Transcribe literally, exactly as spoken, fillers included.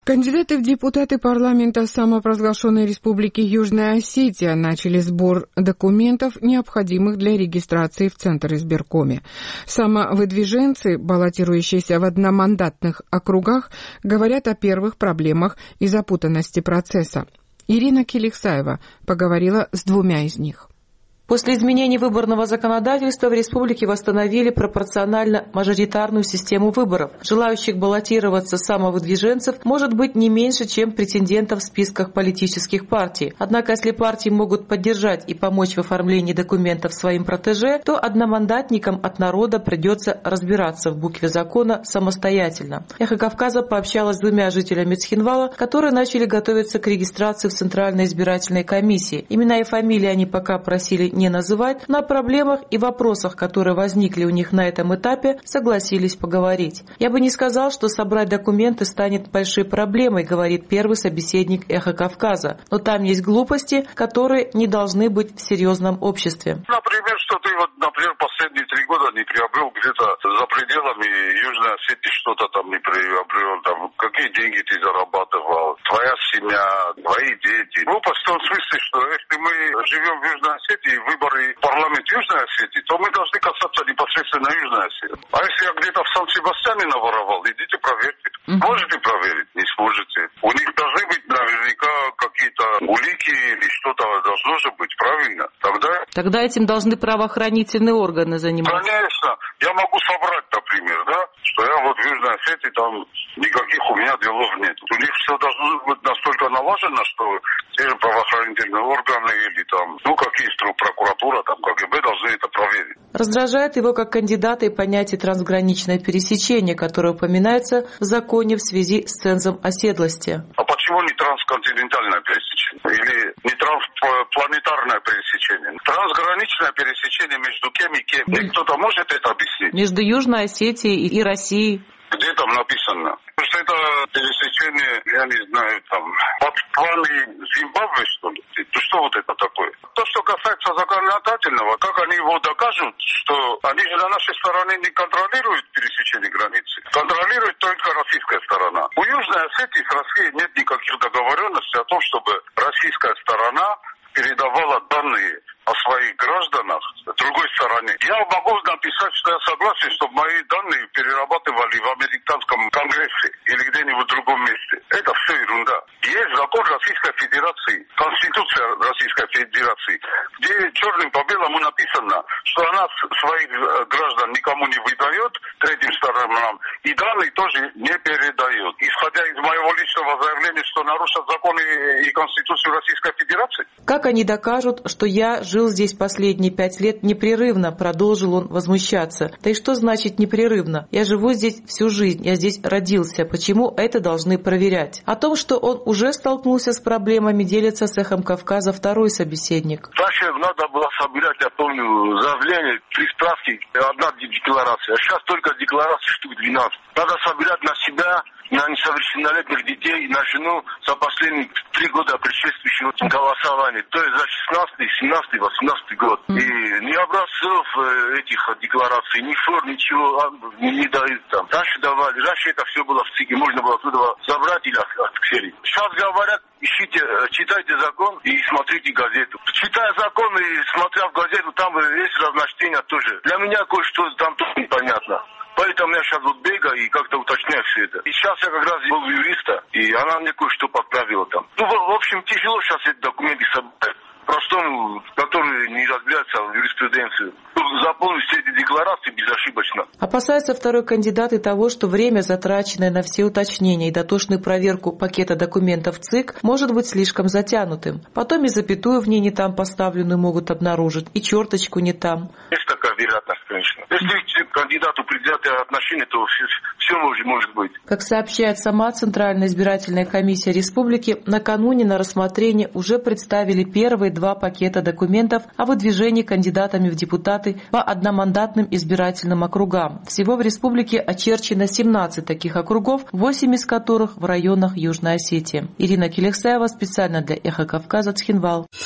Кандидаты в депутаты парламента самопровозглашенной республики Южная Осетия начали сбор документов, необходимых для регистрации в Центр избиркоме. Самовыдвиженцы, баллотирующиеся в одномандатных округах, говорят о первых проблемах и запутанности процесса. Ирина Келексаева поговорила с двумя из них. После изменений выборного законодательства в республике восстановили пропорционально-мажоритарную систему выборов. Желающих баллотироваться самовыдвиженцев может быть не меньше, чем претендентов в списках политических партий. Однако, если партии могут поддержать и помочь в оформлении документов своим протеже, то одномандатникам от народа придется разбираться в букве закона самостоятельно. Эхо Кавказа пообщалась с двумя жителями Цхинвала, которые начали готовиться к регистрации в Центральной избирательной комиссии. Имена и фамилии они пока просили не называть, но о проблемах и вопросах, которые возникли у них на этом этапе, согласились поговорить. «Я бы не сказал, что собрать документы станет большой проблемой», говорит первый собеседник Эхо Кавказа. «Но там есть глупости, которые не должны быть в серьезном обществе». Например, что ты вот, например, последние три года не приобрел где-то за пределами Южной Осетии, что-то там не приобрел, там, какие деньги ты зарабатывал, твоя семья, твои дети. Глупость в том смысле, что если мы живем в Южной Осетии, выборы в парламент Южной Осетии, то мы должны касаться непосредственно Южной Осетии. А если я где-то в Сан-Себастьяне наворовал, идите проверьте. Mm-hmm. Можете проверить? Не сможете. У них должны быть наверняка какие-то улики или что-то должно же быть, правильно? Тогда... Тогда этим должны правоохранительные органы заниматься. Конечно. Я могу собрать, например, да, что я вот в Южной Осетии, там никаких у меня делов нет. У них все должно быть настолько налажено, что те же правоохранительные органы или там, ну, какие структуры, прокуратура, там, КГБ должны это проверить. Раздражает его как кандидата и понятие трансграничное пересечение, которое упоминается в законе в связи с цензом оседлости. А почему не трансконтинентальное пересечение? Или не транспланетарное пересечение? Трансграничное пересечение между кем и кем? И кто-то может это объяснить? Между Южной Осетией и Россией. Где там написано? Потому что это пересечение, я не знаю, там, под планы Зимбабве, что ли? Что вот это такое? То, что касается законодательного, как они его докажут, что они же на нашей стороне не контролируют пересечение границы. Контролирует только российская сторона. У Южной Осетии с Россией нет никаких договоренностей о том, чтобы российская сторона передавала данные о своих гражданах другой стороне. Я могу написать, что я согласен, чтобы мои данные перерабатывали в американском конгрессе или где-нибудь в другом месте. Это все ерунда. Есть закон Российской Федерации, Конституция Российской Федерации, где черным по белому написано, что она своих граждан никому не выдает, третьим сторонам, и данные тоже не передает. Исходя из моего личного заявления, что нарушат законы и Конституцию Российской Федерации. Как они докажут, что я жил здесь последние пять лет непрерывно, продолжил он возмущаться. Да и что значит непрерывно? Я живу здесь всю жизнь, я здесь родился. Почему это должны проверять? О том, что он уже столкнулся с проблемами, делится с Эхом Кавказа второй собеседник. Раньше надо было собирать, я помню, заявление, три справки, одна декларация. А сейчас только декларации штук двенадцать. Надо собирать на себя, на несовершеннолетних детей, на жену за последние три года предшествующего голосования. То есть за шестнадцатый, семнадцатый, восемнадцатый год. Mm. И ни образцов этих деклараций, ни форм, ничего не, не дают там. Раньше давали, раньше это все было в ЦИКе, можно было туда забрать или отксерить. Сейчас говорят, ищите, читайте закон и смотрите газету. Читая закон и смотря в газету, там есть разночтения тоже. Для меня кое-что там тоже непонятно. Поэтому я сейчас вот бегаю и как-то уточняю все это. И сейчас я как раз был у юриста, и она мне кое-что подправила там. Ну, в общем, тяжело сейчас эти документы собрать. Простому, который не разбирается в юриспруденции. Заполнить все эти декларации безошибочно. Опасается второй кандидат и того, что время, затраченное на все уточнения и дотошную проверку пакета документов ЦИК, может быть слишком затянутым. Потом и запятую в ней не там поставленную могут обнаружить, и черточку не там. Есть такая вероятность, конечно. Если к кандидату предвзятое отношение, то все, все может, может быть. Как сообщает сама Центральная избирательная комиссия республики, накануне на рассмотрение уже представили первые два пакета документов о выдвижении кандидатами в депутаты по одномандатным избирательным округам. Всего в республике очерчено семнадцать таких округов, восемь из которых в районах Южной Осетии. Ирина Келексаева специально для Эхо Кавказа, Цхинвал.